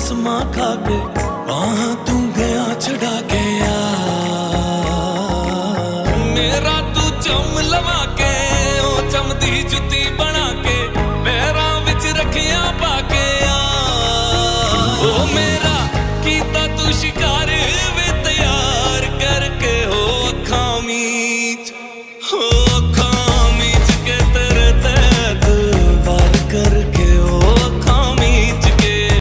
कसमां खा के वहां तू गया छड़ा के यार। मेरा तू चम लवा के ओ चमदी जुती बना के पैरां विच रखिया पा के यार। ओ मेरा कीता तू शिकार वे तैयार करके हो अखां मीच हो।